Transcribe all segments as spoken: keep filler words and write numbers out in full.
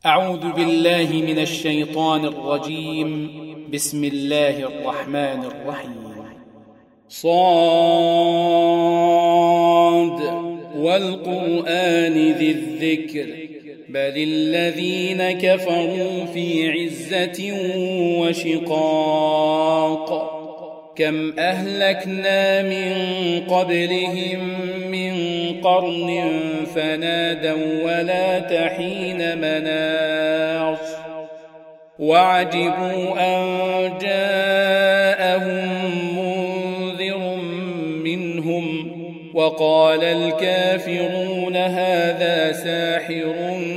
أعوذ بالله من الشيطان الرجيم. بسم الله الرحمن الرحيم. صاد والقرآن ذي الذكر بل الذين كفروا في عزة وشقاق كم أهلكنا من قبلهم من قرن فنادوا ولا تحين مناص وعجبوا أن جاءهم منذر منهم وقال الكافرون هذا ساحر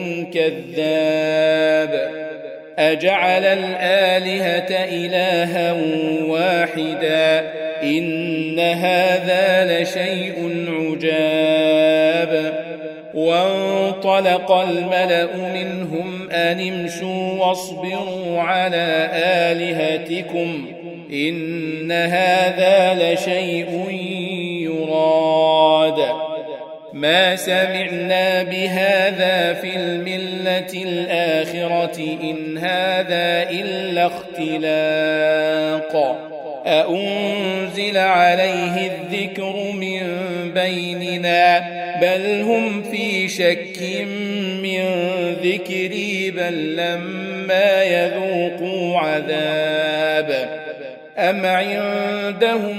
كذاب أجعل الآلهة إلها واحدا إن هذا لشيء عجاب وانطلق الملأ منهم أن امشوا واصبروا على آلهتكم إن هذا لشيء يراد ما سمعنا بهذا في الملة الآخرة إن هذا إلا اختلاق أأنزل عليه الذكر من بيننا بل هم في شك من ذكري بل لما يذوقوا عذاب أم عندهم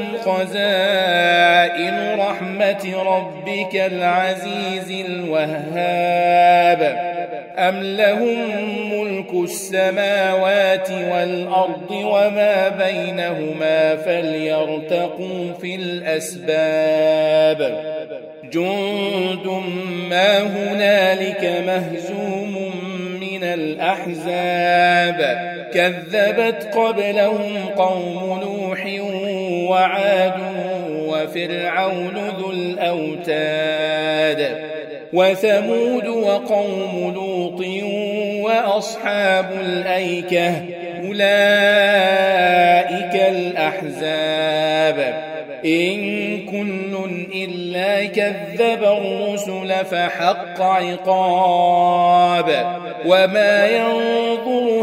خزائن رحمة ربك العزيز الوهاب أم لهم ملك السماوات والأرض وما بينهما فليرتقوا في الأسباب جند ما هنالك مهزوم من الأحزاب كذبت قبلهم قوم نوح وعاد وفرعون ذو الأوتاد وثمود وقوم لوط وأصحاب الأيكة أولئك الأحزاب إن كل إلا كذب الرسل فحق عقاب وما ينظر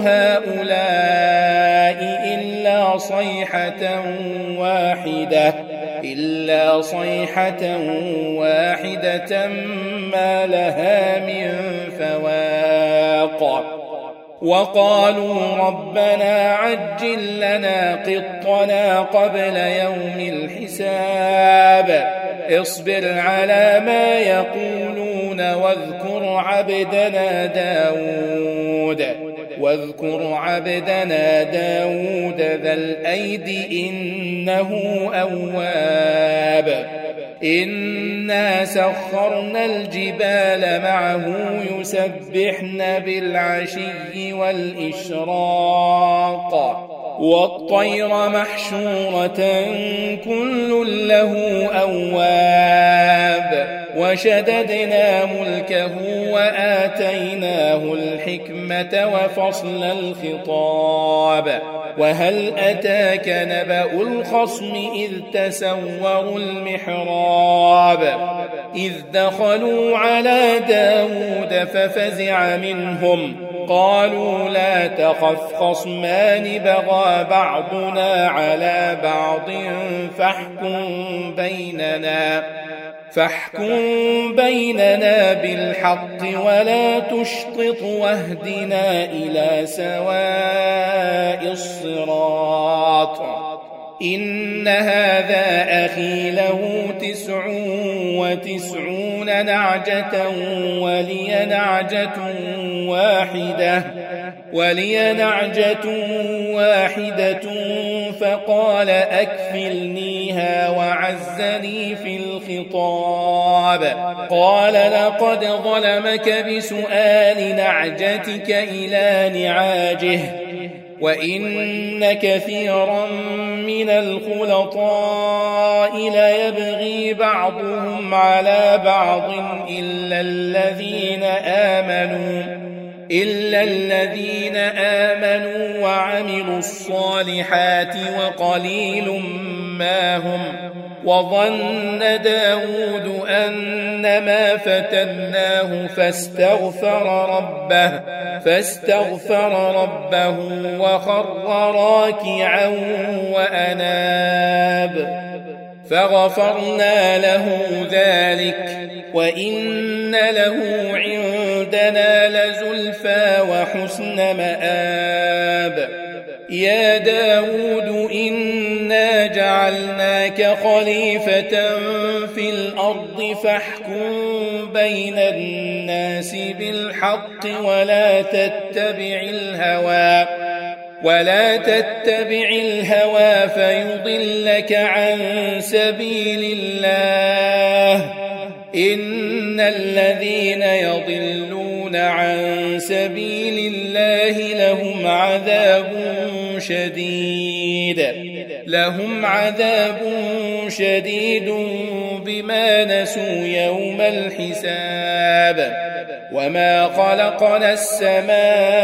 هؤلاء إلا صيحة واحدة إلا صيحة واحدة ما لها من فواق وقالوا ربنا عجل لنا قطنا قبل يوم الحساب اصبر على ما يقولون واذكر عبدنا داود واذكر عبدنا داود ذا الأيد إنه أواب إنا سخرنا الجبال معه يسبحن بالعشي والإشراق والطير محشورة كل له أواب وشددنا ملكه وآتيناه الحكمة وفصل الخطاب وهل أتاك نبأ الخصم إذ تسوروا المحراب إذ دخلوا على داود ففزع منهم قالوا لا تخف خصمان بغى بعضنا على بعض فاحكم بيننا فاحكم بيننا بالحق ولا تشطط واهدنا إلى سواء الصراط إن هذا أخي له تسع وتسعون نعجة ولي نعجة واحدة ولي نعجة واحدة فقال أكفلنيها وعزني في الخطاب قال لقد ظلمك بسؤال نعجتك إلى نعاجه وإن كثيرا من الخلطاء ليبغي بعضهم على بعض إلا الذين آمنوا إلا الذين آمنوا وعملوا الصالحات وقليل ما هم وظن داود أنما فتناه فاستغفر ربه فاستغفر ربه وخر راكعا وأناب فغفرنا له ذلك وإن له عندنا لزلفى وحسن مآب. يا داود إنا جعلناك خليفة في الأرض فاحكم بين الناس بالحق ولا تتبع الهوى ولا تتبع الهوى فيضلك عن سبيل الله إن الذين يضلون عن سبيل الله لهم عذاب شديد لهم عذاب شديد بما نسوا يوم الحساب. وما خلقنا السماء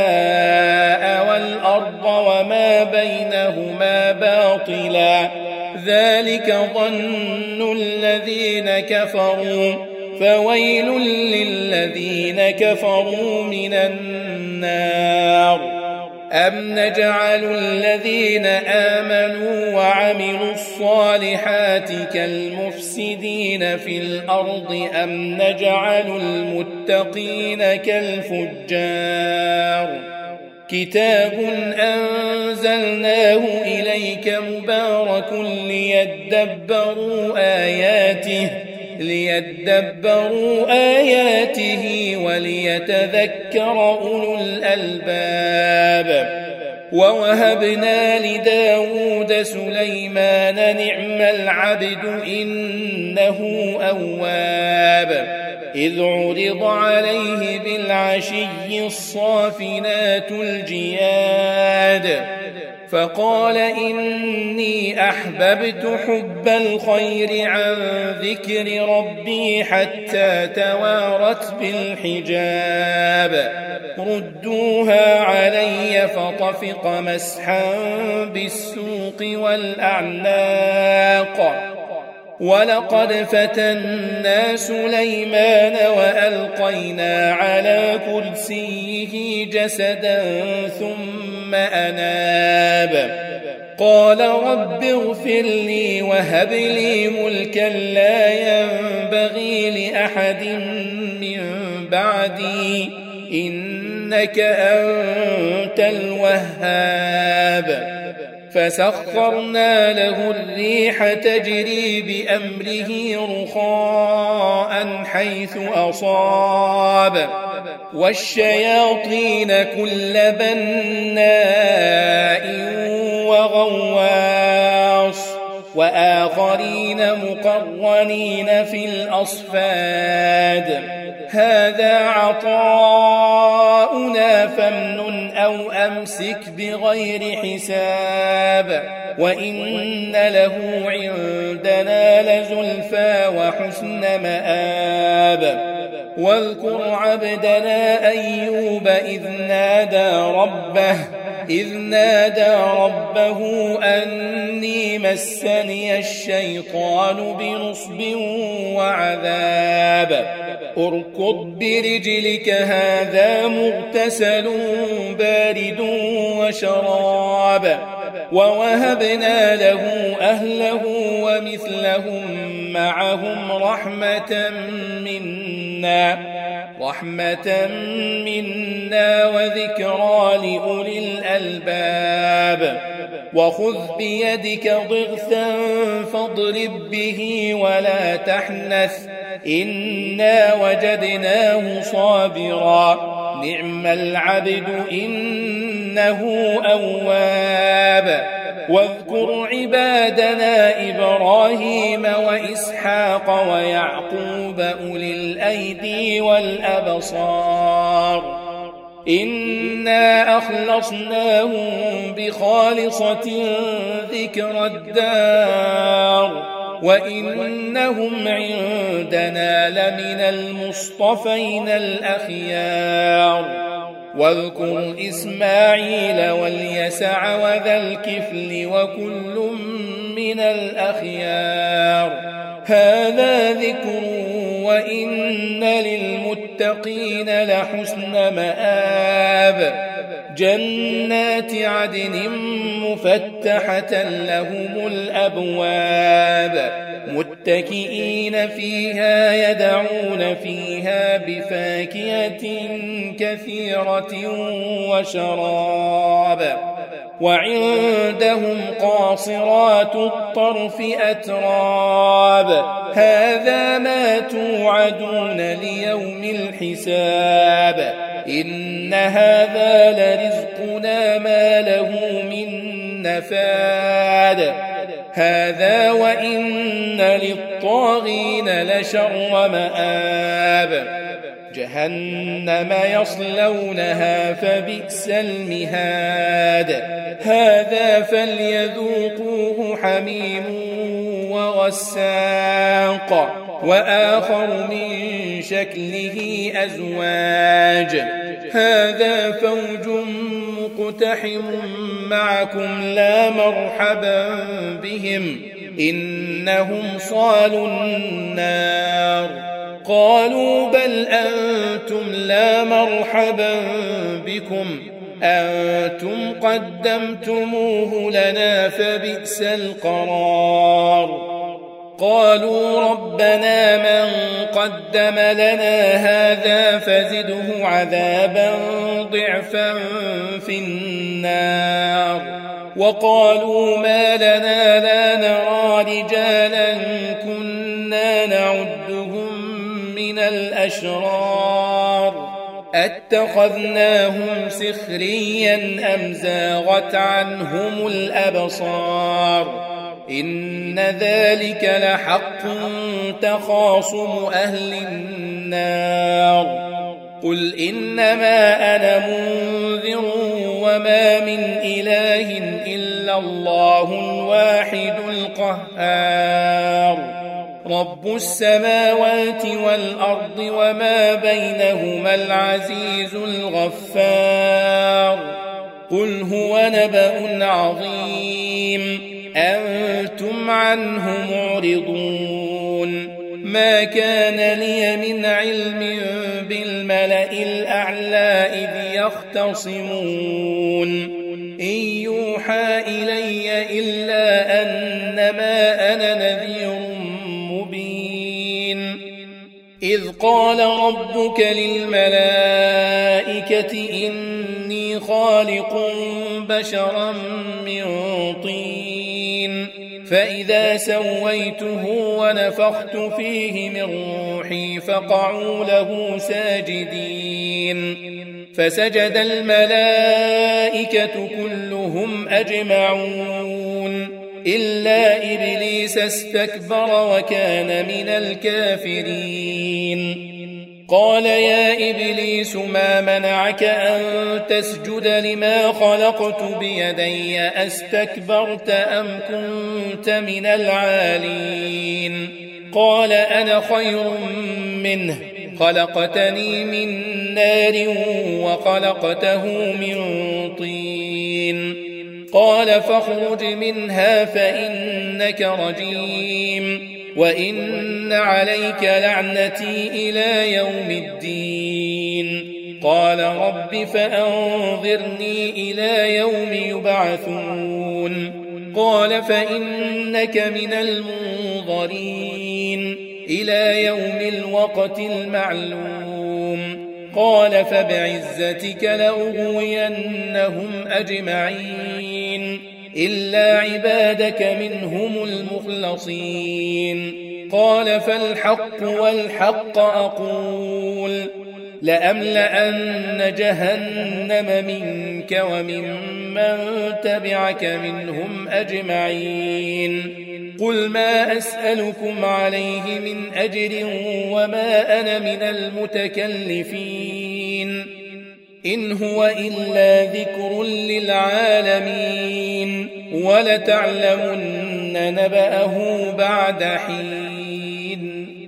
والأرض وما بينهما باطلا ذلك ظن الذين كفروا فويل للذين كفروا من النار. أم نجعل الذين آمنوا وعملوا الصالحات كالمفسدين في الأرض أم نجعل المتقين كالفجار. كتاب أنزلناه إليك مبارك ليدبروا آياته ليدبروا آياته وليتذكر أولو الألباب. ووهبنا لداود سليمان نعم العبد إنه أواب. إذ عرض عليه بالعشي الصافنات الجياد فقال إني أحببت حب الخير عن ذكر ربي حتى توارت بالحجاب ردوها علي فطفق مسحا بالسوق والأعناق. ولقد فتنا سليمان وألقينا على كرسيه جسدا ثم أناب قال رب اغفر لي وهب لي ملكا لا ينبغي لأحد من بعدي إنك أنت الوهاب. فسخرنا له الريح تجري بأمره رخاء حيث أصاب والشياطين كل بناء وغواص وآخرين مقرنين في الأصفاد هذا عطاؤنا فامنن أو أمسك بغير حساب وإن له عندنا لزلفى وحسن مآب. واذكر عبدنا أيوب إذ نادى ربه إذ نادى ربه أني مسني الشيطان بنصب وعذاب اركض برجلك هذا مغتسل بارد وشراب. ووهبنا له أهله ومثلهم معهم رحمة منا رحمة منا وذكرى لأولي الألباب. وخذ بيدك ضغثا فاضرب به ولا تحنث إنا وجدناه صابرا نعم العبد إنه أواب. واذكر عبادنا إبراهيم وإسحاق ويعقوب أولي الأيدي والأبصار إنا أخلصناهم بخالصة ذكر الدار وإنهم عندنا لمن المصطفين الأخيار. واذكر إسماعيل واليسع وذا الكفل وكل من الأخيار. هذا ذكر وإن للمتقين لحسن مآب. جنات عدن مفتحة لهم الأبواب متكئين فيها يدعون فيها بفاكهة كثيرة وشراب. وعندهم قاصرات الطرف أتراب. هذا ما توعدون ليوم الحساب. إن هذا لرزقنا ما له من نفاد. هذا وإن للطاغين لشر مآب. جهنم يصلونها فبئس المهاد. هذا فليذوقوه حميم وغساق وآخر من شكله أزواج. هذا فوج مقتحم معكم لا مرحبا بهم إنهم صالوا النار. قالوا بل أنتم لا مرحبا بكم أنتم قدمتموه لنا فبئس القرار. قالوا ربنا من قدم لنا هذا فزده عذابا ضعفا في النار. وقالوا ما لنا لا نرى رجالا كنا نعدهم من الأشرار أتخذناهم سخريا أم زاغت عنهم الأبصار. إن ذلك لحق تخاصم أهل النار. قل إنما أنا منذر وما من إله إلا الله الواحد القهار. رب السماوات والأرض وما بينهما العزيز الغفار. قل هو نبأ عظيم أنتم عنه معرضون. ما كان لي من علم بالملأ الأعلى إذ يختصمون إن يوحى إلي إلا أنما أنا نذير مبين. إذ قال ربك للملائكة إني خالق بشرا من طين فإذا سويته ونفخت فيه من روحي فقعوا له ساجدين. فسجد الملائكة كلهم أجمعون إلا إبليس استكبر وكان من الكافرين. قال يا إبليس ما منعك أن تسجد لما خلقت بيدي أستكبرت أم كنت من العالين. قال أنا خير منه خلقتني من نار وخلقته من طين. قال فاخرج منها فإنك رجيم وإن عليك لعنتي إلى يوم الدين. قال رب فأنظرني إلى يوم يبعثون. قال فإنك من المنظرين إلى يوم الوقت المعلوم. قال فبعزتك لأغوينهم أجمعين إلا عبادك منهم المخلصين. قال فالحق والحق أقول لأملأن جهنم منك وممن تبعك منهم أجمعين. قل ما أسألكم عليه من أجر وما أنا من المتكلفين إن هو إلا ذكر للعالمين ولتعلمن نبأه بعد حين.